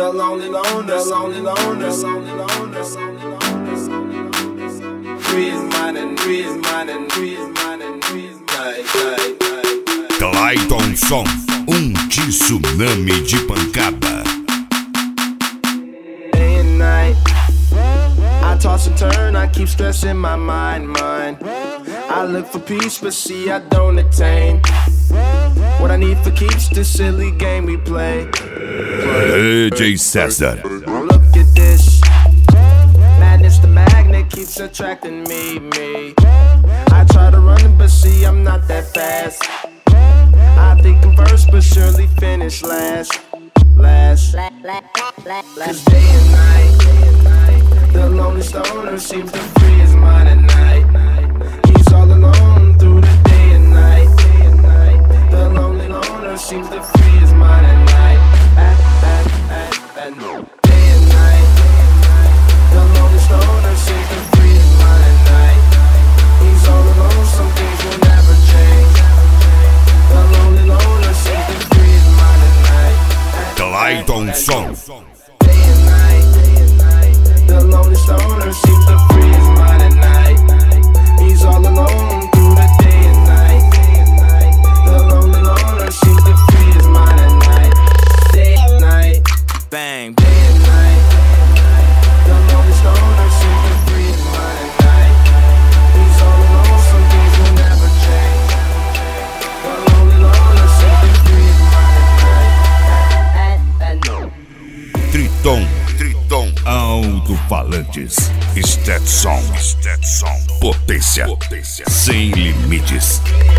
The lonely loner, lonely loner, lonely loner, free his mind and free his mind and free his mind and free his mind. Clayton Som, tsunami de pancada. Day and night, I toss and turn, I keep stressing my mind. I look for peace, but see I don't attain what I need for keeps this silly game we play. DJ César. Look at this, madness the magnet keeps attracting me. I try to run, but see I'm not that fast. I think I'm first, but surely finish last. Cause day and night, the lonely stoner seems to free his mind at night. He's all alone through the day and night. The lonely loner seems to free his mind at night. Day and night, the lonely stoner seems to free his mind at night. He's all alone, some things will never change. The lonely loner seems to free his mind at night. Clayton Som. Day and night, the lonely stoner seems to free his mind at night. He's all alone through the day and night. The lonely loner seems to free his mind at night. Day and night, bang. Day and night, the lonely stoner seems to free his mind at night. He's all alone, some things will never change. The lonely loner seems to free his mind at night. Triton, alto-falantes, Stetson, potência sem limites.